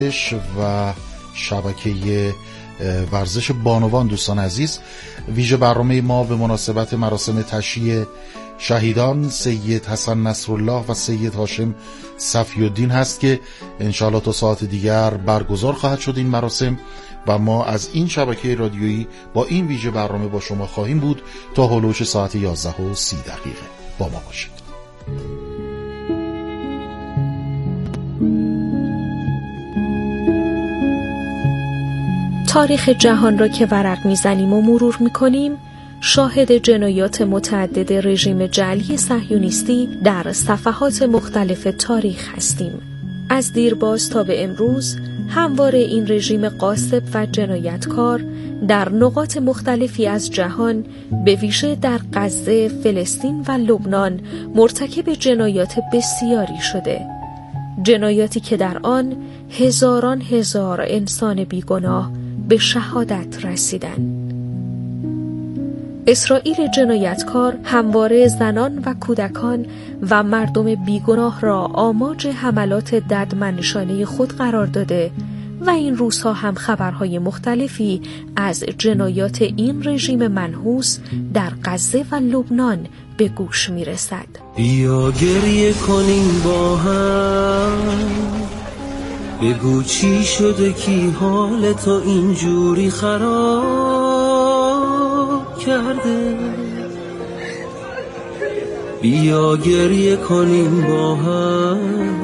و شبکه ورزش بانوان. دوستان عزیز، ویژه برنامه ما به مناسبت مراسم تشییع شهیدان سید حسن نصرالله و سید هاشم صفی الدین هست که انشاءالله تا ساعت دیگر برگزار خواهد شد این مراسم و ما از این شبکه رادیویی با این ویژه برنامه با شما خواهیم بود تا هولوش ساعت 11:30. با ما باشید. تاریخ جهان را که ورق میزنیم و مرور میکنیم، شاهد جنایات متعدد رژیم جعلی صهیونیستی در صفحات مختلف تاریخ هستیم. از دیرباز تا به امروز همواره این رژیم غاصب و جنایتکار در نقاط مختلفی از جهان، به ویژه در غزه، فلسطین و لبنان مرتکب جنایات بسیاری شده. جنایاتی که در آن هزاران هزار انسان بیگناه به شهادت رسیدند. اسرائیل جنایتکار همواره زنان و کودکان و مردم بیگناه را آماج حملات ددمنشانه خود قرار داده و این روزها هم خبرهای مختلفی از جنایات این رژیم منحوس در غزه و لبنان به گوش می رسد. بیا گریه کنیم با هم، بگو چی شده کی حال تو اینجوری خراب کرده. بیا گریه کنیم با هم،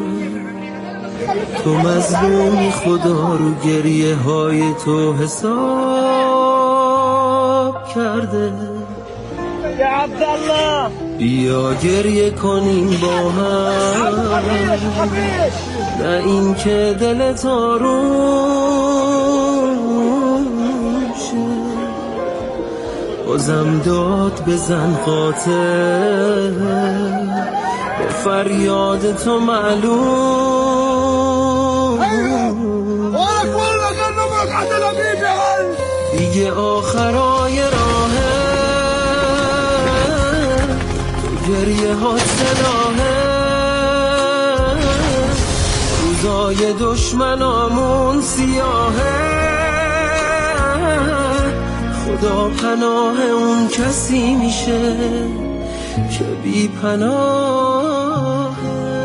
تو مظلومی خدا رو گریه های تو حساب کرده. بیا گریه کنیم با هم، نه این که دلت آروم شه، بازم داد بزن قاتل، با فریاد تو معلوم دیگه آخرای راهه، تو گریه ها سلاحه، روزای دشمنامون سیاهه، خدا پناه اون کسی میشه که بی پناهه.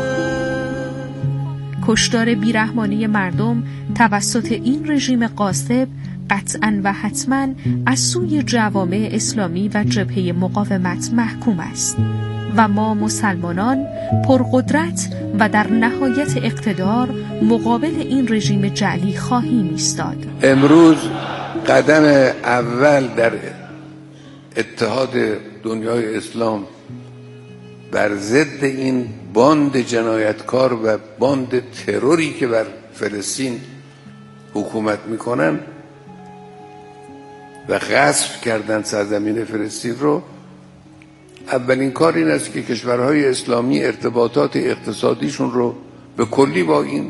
کشتار بیرحمانه مردم توسط این رژیم غاصب قطعاً و حتماً از سوی جوامع اسلامی و جبهه مقاومت محکوم است و ما مسلمانان پرقدرت و در نهایت اقتدار مقابل این رژیم جعلی خواهیم ایستاد. امروز قدم اول در اتحاد دنیای اسلام بر ضد این باند جنایتکار و باند تروری که بر فلسطین حکومت میکنن و غصب کردن سرزمین فلسطین رو، اولین کار این است که کشورهای اسلامی ارتباطات اقتصادیشون رو به کلی با این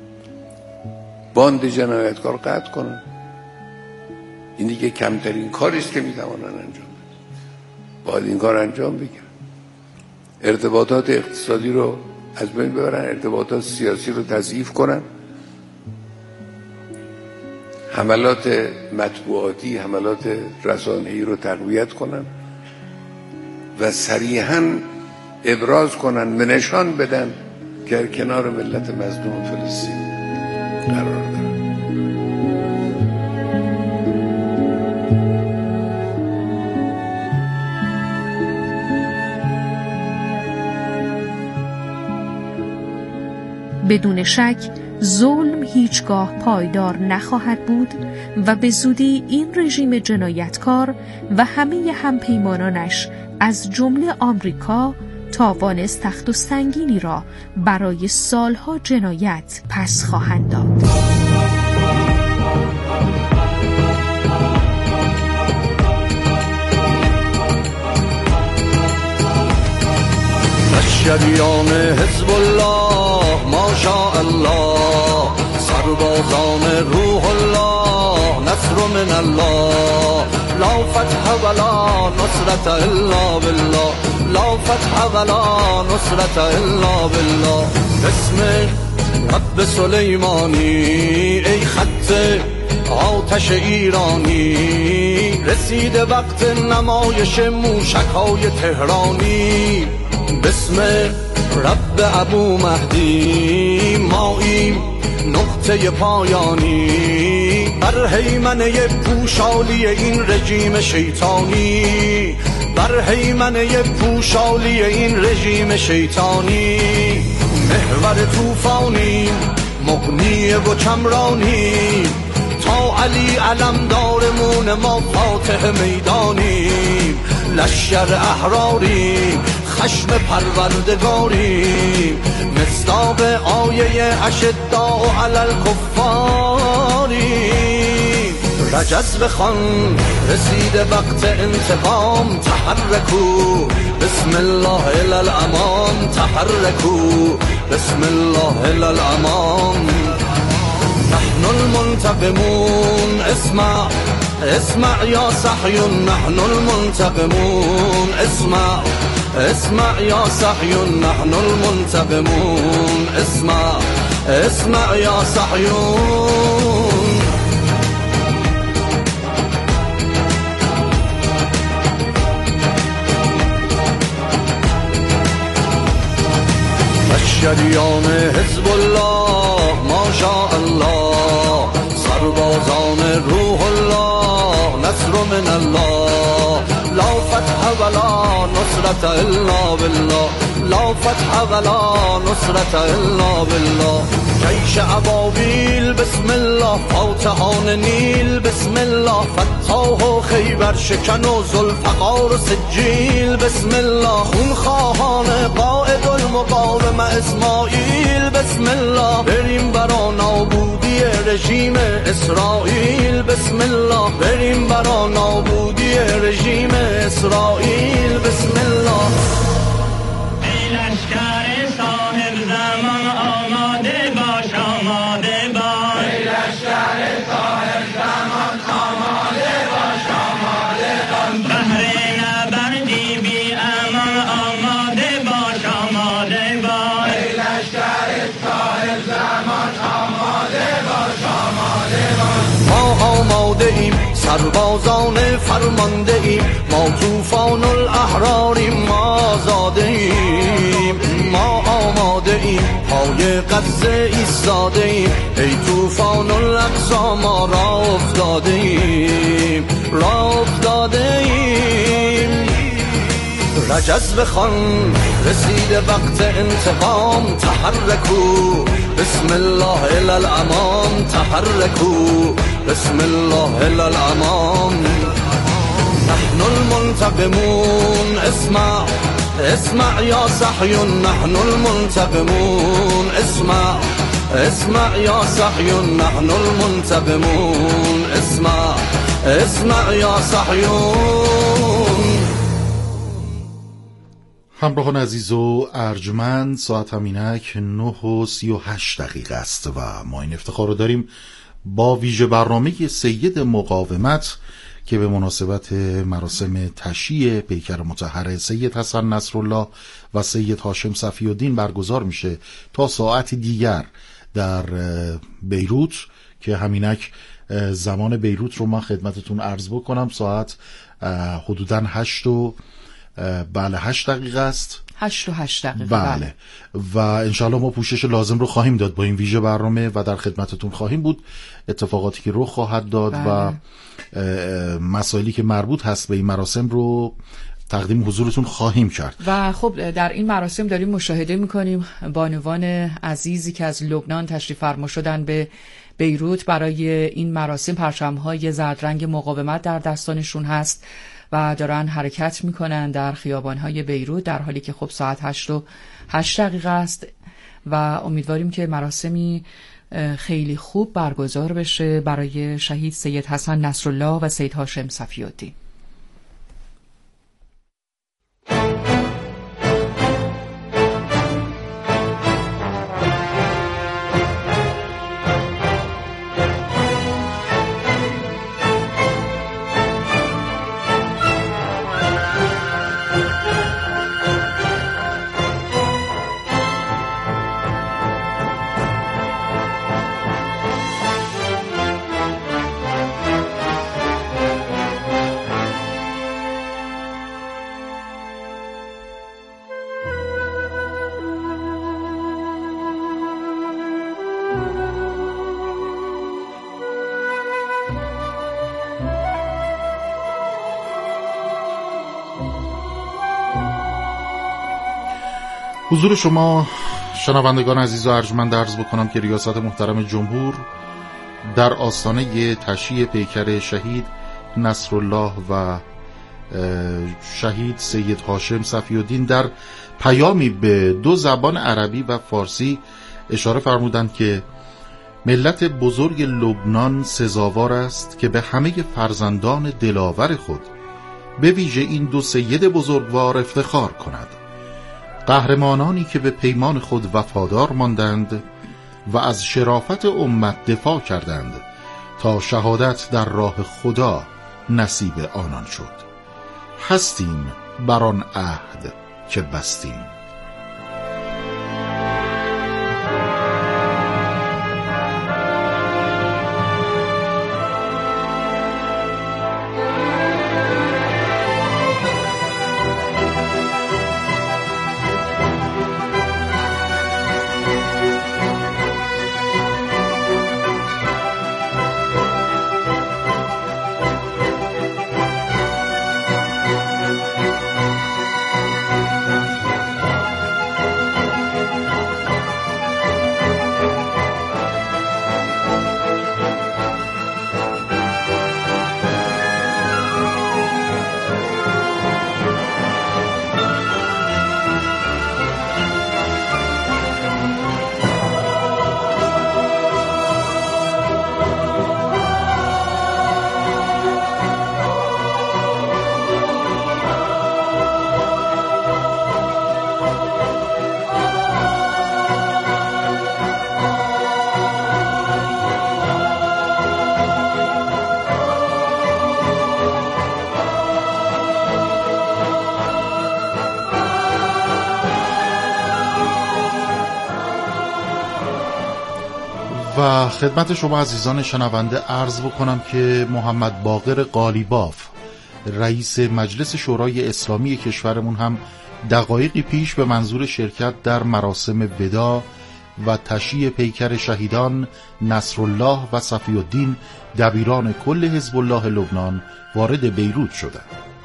باند جنایتکار قطع کنن. این دیگه کمترین کاری است که میتوانن انجام بدن. باید این کار انجام بگیرن. ارتباطات اقتصادی رو از بین ببرن، ارتباطات سیاسی رو تضعیف کنن، حملات مطبوعاتی، حملات رسانه‌ای رو تقویت کنن و صریحاً ابراز کنن و نشان بدن که کنار ملت مظلوم فلسطین قرار دارن. بدون شک ظلم هیچگاه پایدار نخواهد بود و به زودی این رژیم جنایتکار و همه همپیمانانش از جمله آمریکا تاوان سخت و سنگینی را برای سالها جنایت پس خواهند داد. شریان حزب الله ماشاءالله، سربازان روح الله، نصر من الله، لا فتح ولا نصرت الا بالله، لا فتح ولا نصرت الا بالله. بسم رب سلیمانی ای خط آتش ایرانی، رسیده وقت نمایش موشک‌های تهرانی. بسم رب ابو مهدی ماییم نقطه پایانی، بر هیمنه پوشالی این رژیم شیطانی، بر هیمنه پوشالی این رژیم شیطانی. محور طوفانی مغنی و کمرانی، تا علی علمدارمون ما فاتح میدانیم. لشکر احراری خشم پروردگاری، مصداق آیه اشداء علی الکفاری. رجز بخوان رسیده وقت انتقام، تحرکو بسم الله الی الامام، تحرکو بسم الله الی الامام. نحن المنتقمون اسمع اسمع یا صحیون، نحن المنتقمون اسمع اسمع یا صحیون، نحن المنتقمون اسمع اسمع یا صحیون. شریان حزب الله ماشاء الله، سربازان روح الله نصر من الله. لا فتح ولا نصرت الا بالله، لا فتح ولا نصرت الا بالله. جیش ابابیل بسم الله، فاتحان نیل بسم الله، فتاح و خیبر شکن و ذوالفقار و سجیل بسم الله. خونخواهان قائد المقاومه اسماعیل بسم الله، بریم برا نابودی رژیم اسرائیل بسم الله، بریم برا نابودی رژیم اسرائیل بسم الله. ای لشکر صاحب زمان آماده باش، آماده باش. ای لشکر صاحب زمان آماده باش، آماده باش. بهر نبردی بی امان آماده باش، آماده باش. ای لشکر صاحب زمان آماده باش، آماده باش. ما آماده ایم سربازان فرمانده ایم، ما طوفان الاحراریم، ما آزاده ایم. ما آماده ایم پای غزه ایستاده ایم، ای طوفان الاقصا ما را افتاده ایم، را افتاده ایم. رجز بخوان رسیده وقت انتقام، تحرکو بسم الله الی الامام، تحرکو بسم الله الی الامام. نحن المنتقمون اسمع اسمع یا صحیون، نحن المنتقمون اسمع اسمع یا صحیون، نحن المنتقمون اسمع اسمع یا صحیون. همراهان عزیز و ارجمند، ساعت همینک 9:38 است و ما این افتخار رو داریم با ویژه برنامه سید مقاومت که به مناسبت مراسم تشییع پیکر مطهر سید حسن نصرالله و سید هاشم صفی الدین برگزار میشه تا ساعت دیگر در بیروت، که همینک زمان بیروت رو من خدمتتون عرض بکنم ساعت حدوداً 8 دقیقه است. 8 دقیقه بله. و انشاءالله ما پوشش لازم رو خواهیم داد با این ویژه برنامه و در خدمتتون خواهیم بود. اتفاقاتی که رخ خواهد داد و مسائلی که مربوط هست به این مراسم رو تقدیم حضورتون خواهیم کرد. و خب در این مراسم داریم مشاهده میکنیم بانوان عزیزی که از لبنان تشریف فرما شدن به بیروت برای این مراسم، پرچم‌های زردرنگ مقاومت در دستانشون هست و دارن حرکت میکنن در خیابان‌های بیروت، در حالی که خب ساعت 8 دقیقه است و امیدواریم که مراسمی خیلی خوب برگزار بشه برای شهید سید حسن نصرالله و سید هاشم صفی الدین. حضور شما شنوندگان عزیز و ارجمند عرض بکنم که ریاست محترم جمهور در آستانه تشییع پیکر شهید نصرالله و شهید سید هاشم صفی‌الدین در پیامی به 2 زبان عربی و فارسی اشاره فرمودند که ملت بزرگ لبنان سزاوار است که به همه فرزندان دلاور خود به ویژه این 2 سید بزرگوار افتخار کند، قهرمانانی که به پیمان خود وفادار ماندند و از شرافت امت دفاع کردند تا شهادت در راه خدا نصیب آنان شد. هستیم بر آن عهد که بستیم. و خدمت شما عزیزان شنونده عرض بکنم که محمد باقر قالیباف رئیس مجلس شورای اسلامی کشورمون هم دقایقی پیش به منظور شرکت در مراسم وداع و تشییع پیکر شهیدان نصرالله و صفی‌الدین دبیران کل حزب الله لبنان وارد بیروت شدند.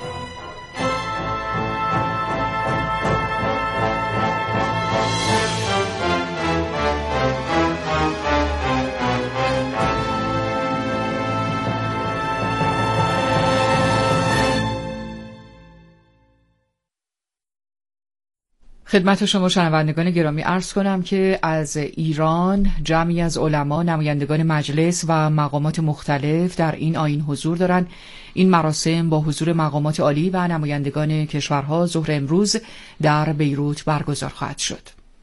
خدمت شما شنوندگان گرامی عرض کنم که از ایران جمعی از علما، نمایندگان مجلس و مقامات مختلف در این آیین حضور دارند. این مراسم با حضور مقامات عالی و نمایندگان کشورها ظهر امروز در بیروت برگزار خواهد شد.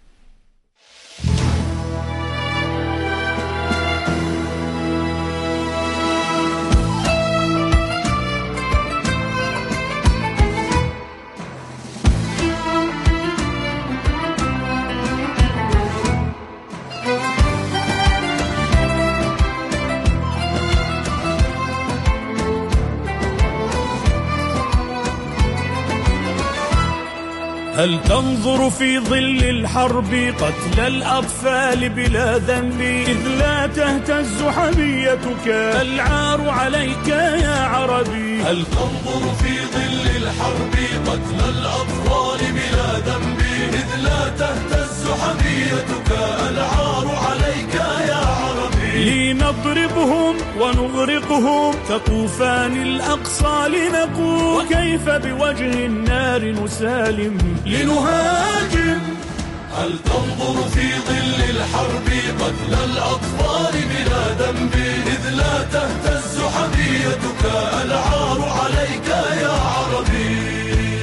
هل تنظر في ظل الحرب قتل الأطفال بلا ذنب إذ لا تهتز حميتك العار عليك يا عربي. هل تنظر في ظل الحرب قتل الأطفال بلا ذنب إذ لا تهتز حميتك العار عليك يا عربي. لنضربهم ونغرقهم كطوفان الأقصى لنقول كيف بوجه النار نسالم لنهاجم. هل تنظر في ظل الحرب قتل الأطفال بلا ذنب إذ لا تهتز حميتك العار عليك يا عربي.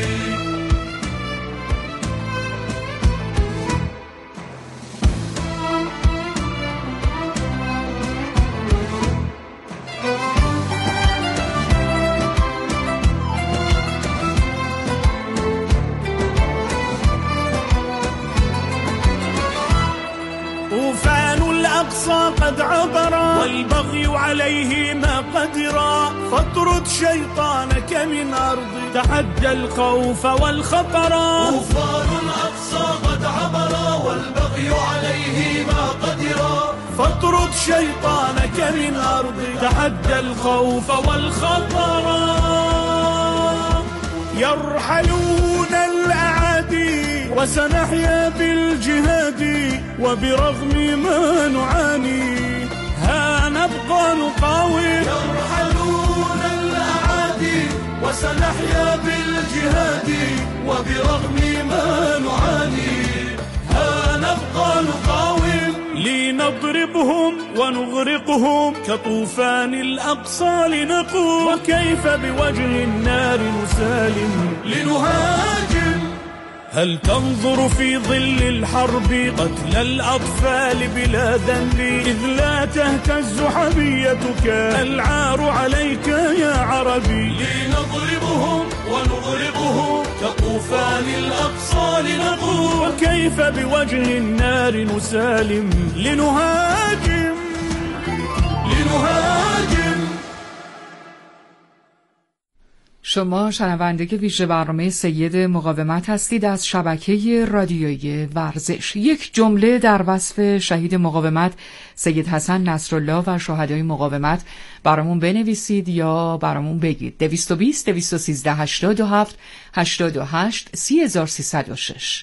قد عبر والبغي عليه ما قدر فاطرد شيطانك من أرض تحدى الخوف والخطر. طوفان الأقصى قد عبر والبغي عليه ما قدر فاطرد شيطانك من أرض تحدى الخوف والخطر. يرحلون الأعادي وسنحيا بالجهاد وبرغم ما نعاني ها نبقى نقاوم يرحلون الأعادي وسنحيا بالجهاد وبرغم ما نعاني ها نبقى نقاوم لنضربهم ونغرقهم كطوفان الأقصى لنقوم وكيف بوجه النار نسالم لنهاجم هل تنظر في ظل الحرب قتل الأطفال بلا ذنب إذ لا تهتز حميتك العار عليك يا عربي لنضربهم ونغرقهم كطوفان الأقصى لنقوم وكيف بوجه النار نسالم لنهاجم شما شنونده ویژه برنامه سید مقاومت هستید از شبکه رادیویی ورزش. یک جمله در وصف شهید مقاومت سید حسن نصرالله و شهدای مقاومت برامون بنویسید یا برامون بگید. 220 213 87 88 3306.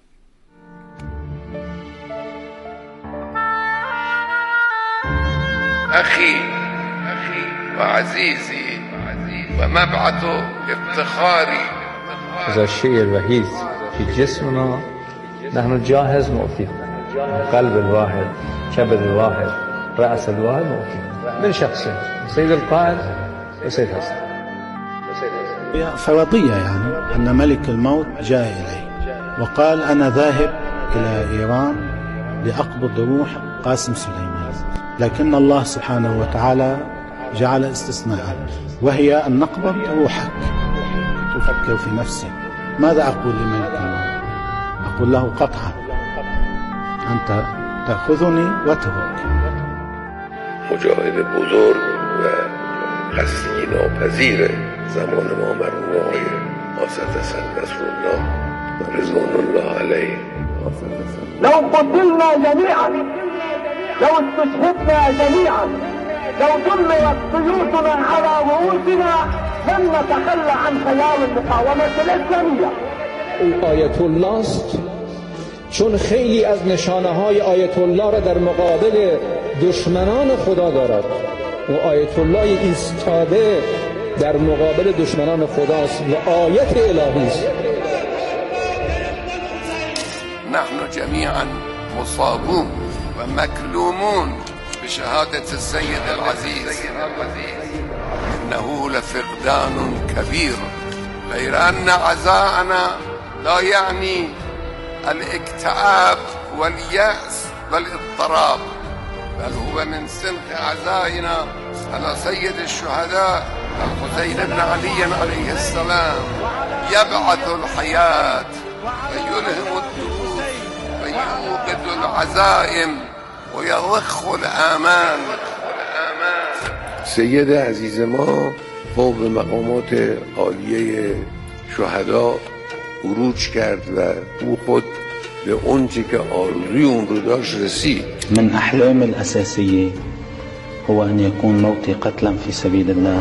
أخي وعزيزي ومبعث افتخاري هذا الشيء الوحيد في جسمنا نحن جاهز نعطيه قلب الواحد كبد الواحد رأس الواحد نعطيه من شخصين سيد القائد وسيد حسن فرضية يعني أن ملك الموت جاء إليه وقال أنا ذاهب إلى إيران لأقبض روح قاسم سليمان لكن الله سبحانه وتعالى جعل استثناء وهي أن نقبض روحك. تفكر في نفسي ماذا أقول لملك الموت؟ أقول له قطعا أنت تأخذني وترك. مجاهد بزرگ و خستگی ناپذیر زمان ما مرحوم آقای آصف حسن نصرالله رضوان الله علیه. لو قتلنا جميعا لو استشهدنا جميعا لو دمرت سيوفنا على رؤوسنا لن نتخلى عن خيار المقاومة الإسلامية. او آیت الله است چون خیلی از نشانه های آیت الله را در مقابل دشمنان خدا دارد. و آیت الله ایستاده در مقابل دشمنان خداست و آیت الهی است. نحن جميعا مصابون ومكلومون بشهادة السيد العزيز إنه لفقدان كبير غير أن عزاءنا لا يعني الاكتئاب واليأس والاضطراب بل هو من سنخ عزائنا على سيد الشهداء الحسين بن علي عليه السلام يبعث الحياة ويلهم الدروس ويوقظ العزائم ويضخ الآمال. سید عزیز ما فوق مقامات عالیه شهدا عروج کرد و او خود به اونچه که آرزوی اون رو داشت رسید. من أحلام الأساسية هو أن يكون موتي قتلا في سبيل الله.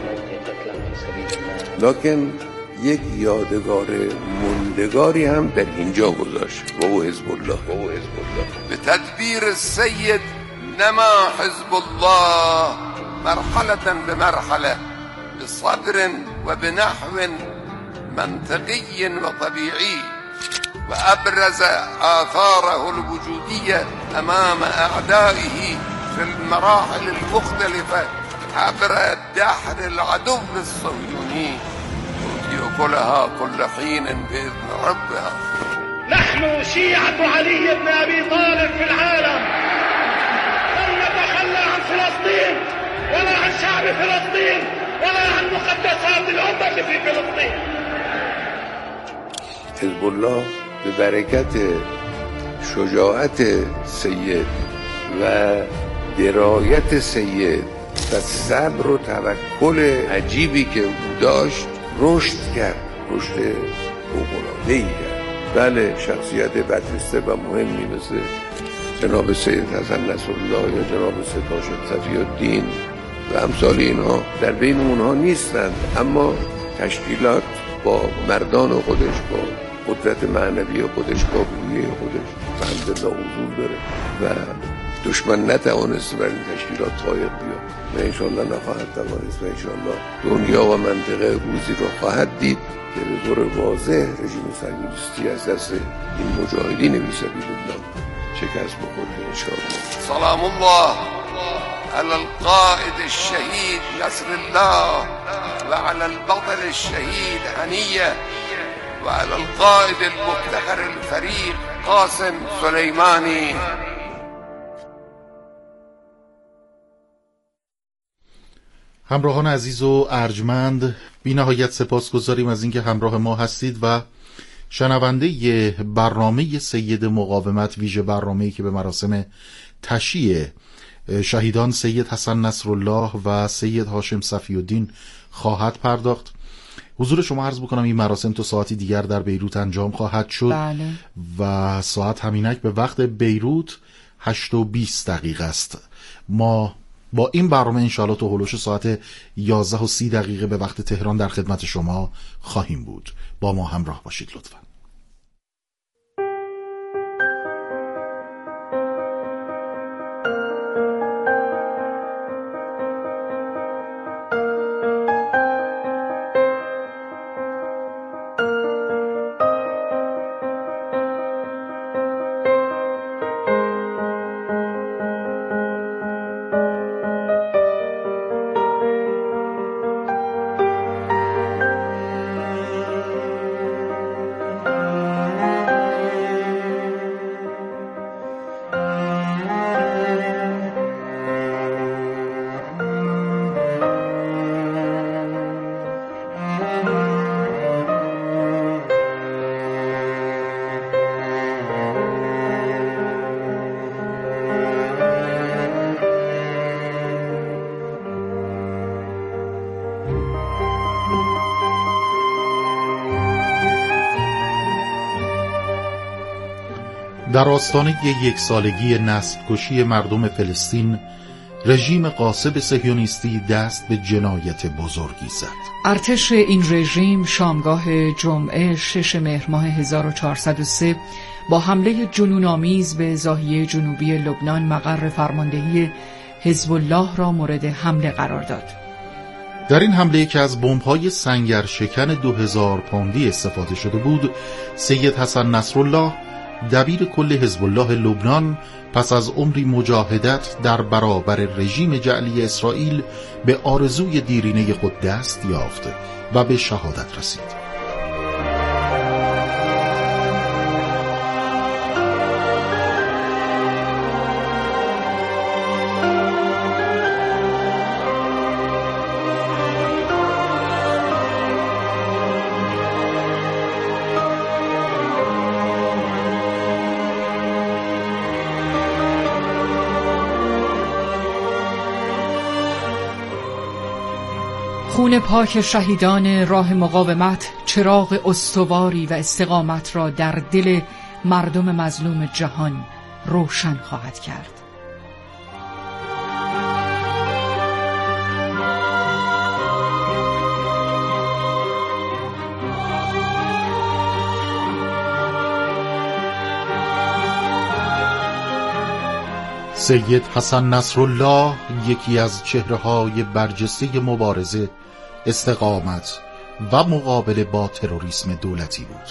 لكن یک یادگار موندگاری هم در اینجا گذاشت و او حزب الله. به تدبیر السید نما حزب الله مرحلة بمرحلة بصبر وبنحو منطقي وطبيعي وأبرز آثاره الوجودية أمام أعدائه في المراحل المختلفة عبر دحر العدو الصهيوني يأكلها كل حين بإذن ربها. نحن شيعة علي بن أبي طالب في العالم لن نتخلى عن فلسطين ولا عن شعب فلسطين ولا عن مقدسات الأمة في فلسطين. حزب الله به برکت شجاعت سید و درایت سید و صبر و توکل عجیبی که او داشت رشد کرد، رشد فوق‌العاده‌ای کرد. بله شخصیت برجسته و مهمی مثل جناب سید حسن نصرالله یا جناب سید هاشم صفی‌الدین و امثال اینها در بین اونها نیستند، اما تشکیلات با مردان خودش با قدرت معنوی خودش، کابویه خودش بنده لا حضور داره و دشمن نتوانست بر این تشکیلات طایق بیاد و انشاءالله نخواهد توانست و انشاءالله دنیا و منطقه روزی رو خواهد دید که به طور واضح رژیم صهیونیستی از دست این مجاهدین فی سبیل الله شکست بخوره انشاءالله. سلام الله على القائد الشهيد نصر الله وعلى البطل الشهيد هنية وعلى القائد المفتخر الفريق قاسم سليماني. همراهان عزیز و ارجمند، بی نهایت سپاسگزاریم از اینکه همراه ما هستید و شنونده برنامه سید مقاومت، ویژه برنامه‌ای که به مراسم تشییع شهیدان سید حسن نصرالله و سید هاشم صفی الدین خواهد پرداخت. حضور شما عرض بکنم این مراسم تا ساعتی دیگر در بیروت انجام خواهد شد. بله. و ساعت همینک به وقت بیروت 8:20 است. ما با این برنامه انشاءالله تا هلوش ساعت 11:30 به وقت تهران در خدمت شما خواهیم بود. با ما همراه باشید لطفاً. در آستانه 1 سالگی نسل‌کشی مردم فلسطین، رژیم غاصب صهیونیستی دست به جنایت بزرگی زد. ارتش این رژیم شامگاه جمعه 6 مهر ماه 1403 با حمله جنون‌آمیز به ناحیه جنوبی لبنان مقر فرماندهی حزب الله را مورد حمله قرار داد. در این حمله که از بمب‌های سنگرشکن 2000 پوندی استفاده شده بود، سید حسن نصرالله دبیر کل حزب الله لبنان پس از عمری مجاهدت در برابر رژیم جعلی اسرائیل به آرزوی دیرینه خود دست یافت و به شهادت رسید. خون پاک شهیدان راه مقاومت چراغ استواری و استقامت را در دل مردم مظلوم جهان روشن خواهد کرد. سید حسن نصرالله یکی از چهره‌های برجسته مبارزه، استقامت و مقابله با تروریسم دولتی بود.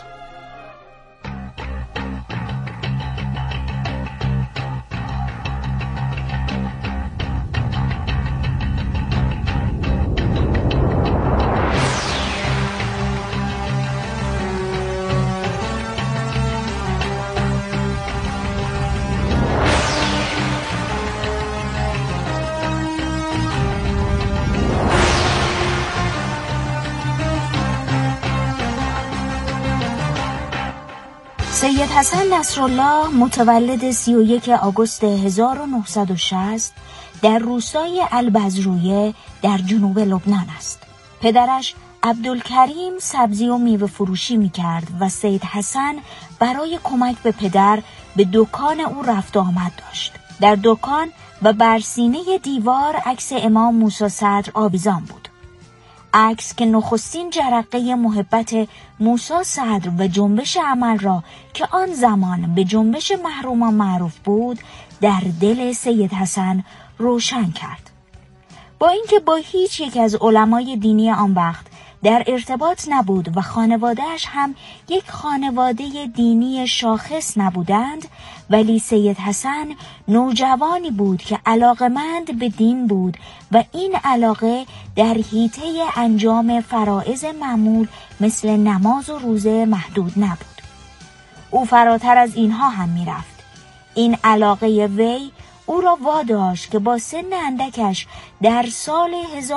سید حسن نصرالله متولد 31 آگوست 1960 در روستای البزرویه در جنوب لبنان است. پدرش عبدالکریم سبزی و میوه فروشی می‌کرد و سید حسن برای کمک به پدر به دکان او رفت و آمد داشت. در دکان و بر سینه دیوار عکس امام موسی صدر آویزان بود. عکس که نخستین جرقه محبت موسی صدر و جنبش عمل را که آن زمان به جنبش محرومان معروف بود در دل سید حسن روشن کرد. با اینکه با هیچ یک از علمای دینی آن وقت در ارتباط نبود و خانوادهش هم یک خانواده دینی شاخص نبودند، ولی سید حسن نوجوانی بود که علاقمند به دین بود و این علاقه در حیطه انجام فرائض معمول مثل نماز و روزه محدود نبود. او فراتر از اینها هم می رفت. این علاقه وی او را واداشت که با سن اندکش در سال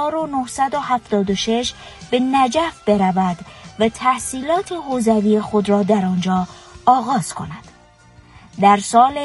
1976 به نجف برود و تحصیلات حوزوی خود را در آنجا آغاز کند. در سال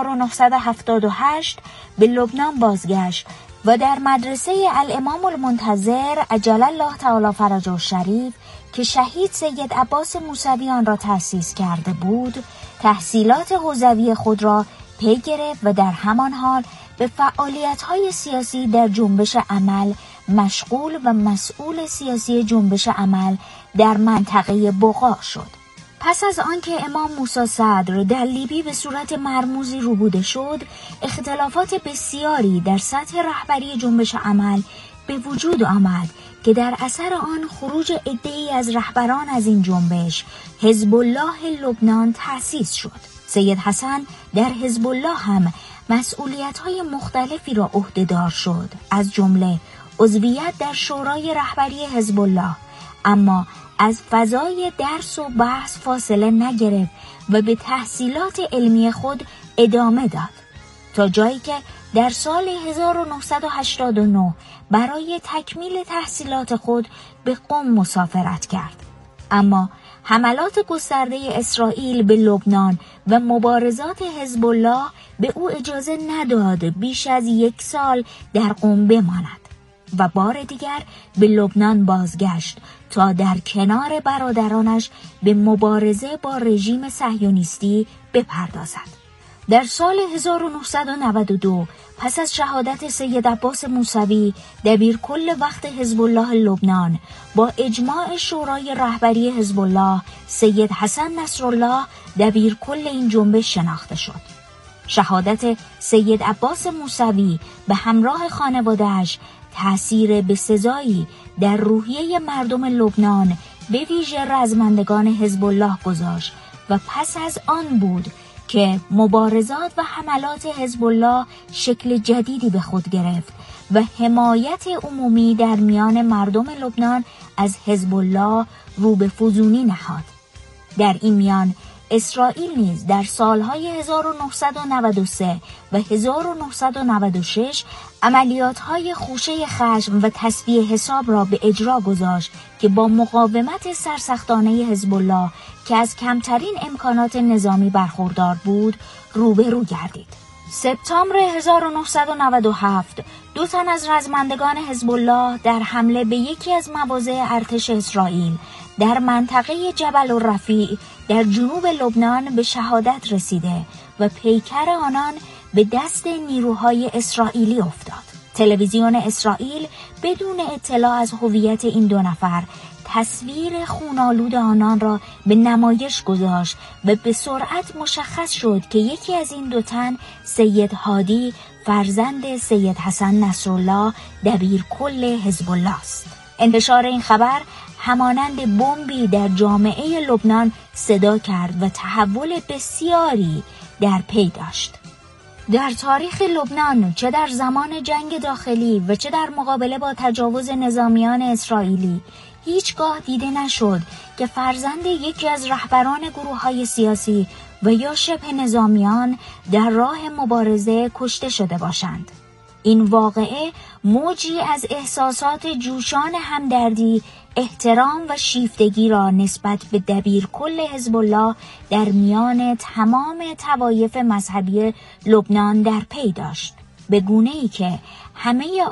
1978 به لبنان بازگشت و در مدرسه الامام المنتظر عجل الله تعالی فرجه الشریف که شهید سید عباس موسوی آن را تأسیس کرده بود، تحصیلات حوزوی خود را پی گرفت و در همان حال به فعالیت‌های سیاسی در جنبش عمل مشغول و مسئول سیاسی جنبش عمل در منطقه بقاع شد. پس از آنکه امام موسی صدر در لیبی به صورت مرموزی روبوده شد، اختلافات بسیاری در سطح رهبری جنبش عمل به وجود آمد که در اثر آن خروج عده‌ای از رهبران از این جنبش حزب الله لبنان تأسیس شد. سید حسن در حزب الله هم مسئولیت‌های مختلفی را عهده‌دار شد، از جمله عضویت در شورای رهبری حزب الله، اما از فضای درس و بحث فاصله نگرفت و به تحصیلات علمی خود ادامه داد تا جایی که در سال 1989 برای تکمیل تحصیلات خود به قم مسافرت کرد. اما حملات گسترده اسرائیل به لبنان و مبارزات حزب الله به او اجازه نداد بیش از 1 سال در قم بماند و بار دیگر به لبنان بازگشت تا در کنار برادرانش به مبارزه با رژیم صهیونیستی بپردازد. در سال 1992 پس از شهادت سید عباس موسوی دبیرکل وقت حزب الله لبنان با اجماع شورای رهبری حزب الله، سید حسن نصرالله دبیرکل این جنبش شناخته شد. شهادت سید عباس موسوی به همراه خانواده‌اش تأثیر بسزایی در روحیه مردم لبنان به ویژه رزمندگان حزب الله گذاشت و پس از آن بود که مبارزات و حملات حزب الله شکل جدیدی به خود گرفت و حمایت عمومی در میان مردم لبنان از حزب الله رو به فزونی نهاد. در این میان اسرائیل نیز در سالهای 1993 و 1996 عملیات‌های خوشه خشم و تصفیه حساب را به اجرا گذاشت که با مقاومت سرسختانه حزب الله که از کمترین امکانات نظامی برخوردار بود روبرو گردید. سپتامبر 1997 2 تن از رزمندگان حزب الله در حمله به یکی از مواضع ارتش اسرائیل در منطقه جبل الرفیع در جنوب لبنان به شهادت رسیده و پیکر آنان به دست نیروهای اسرائیلی افتاد. تلویزیون اسرائیل بدون اطلاع از هویت این 2 نفر تصویر خونالود آنان را به نمایش گذاشت و به سرعت مشخص شد که یکی از این 2 تن سید هادی فرزند سید حسن نصرالله دبیرکل حزب الله است. انتشار این خبر همانند بمبی در جامعه لبنان صدا کرد و تحول بسیاری در پی داشت. در تاریخ لبنان چه در زمان جنگ داخلی و چه در مقابله با تجاوز نظامیان اسرائیلی هیچگاه دیده نشد که فرزند یکی از رهبران گروه‌های سیاسی و یا شبه نظامیان در راه مبارزه کشته شده باشند. این واقعه موجی از احساسات جوشان همدردی، احترام و شیفتگی را نسبت به دبیرکل حزب الله در میان تمام طوایف مذهبی لبنان در پی داشت، به گونه‌ای که همه